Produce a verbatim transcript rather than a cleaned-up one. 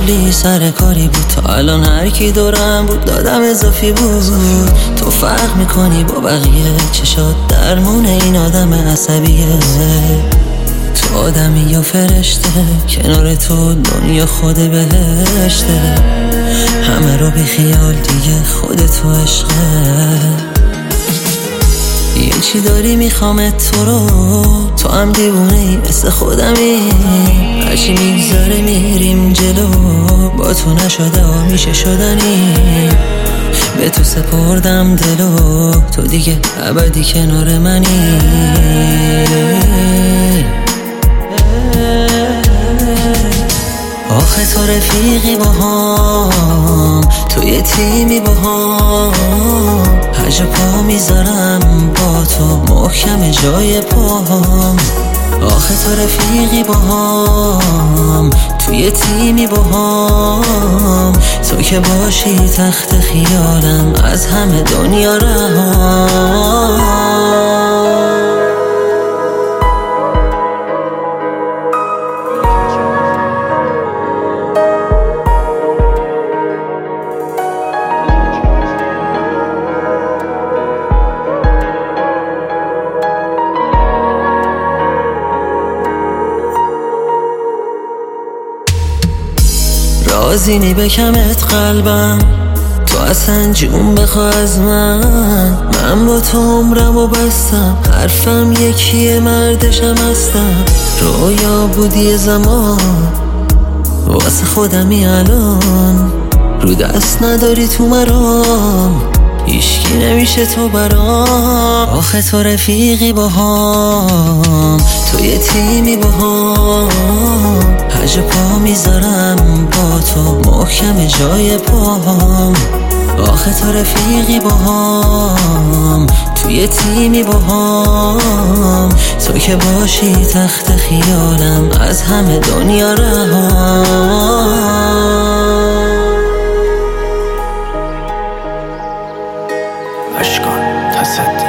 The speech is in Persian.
قبلی سر کاری بود، تا الان هر کی دورم بود دادم اضافی بود. تو فرق میکنی با بقیه، چشات درمون این آدم عصبیه. تو آدمی یا فرشته، کنار تو دنیا خود بهشته. همه رو بی خیال دیگه، خود تو عشقه. یه چی داری میخوامت تو رو، تو هم دیوونه ای مثل خودمی. هرچی میگذاره میریم جلو، با تو نشده و میشه شدنی. به تو سپردم دلو، تو دیگه ابدی کنار منی. آخه تو رفیقی با هم، تو یه تیمی با هم. هر جا پا میذارم با تو محکم جای پاهم. آخه تو رفیقی با هم، تو یه تیمی با هم. تو که باشی تخت خیالم، از همه دنیا رهام. رازی بکمت قلبم، تو اصلا جون بخوا از من. من با تو عمرم و بستم، حرفم یکیه مردشم هستم. رویا بودی زمان، واسه خودمی الان. رو دست نداری تو مرام، هیشکی نمیشه تو برام. آخه تو رفیقی با هم، تو یه تیمی با هم. هر جا پا میذارم با تو محکم جای پاهم. آخه تو رفیقی با هم، تو یه تیمی با هم. تو که باشی تخت خیالم، از همه دنیا رهام. اشکان تصدی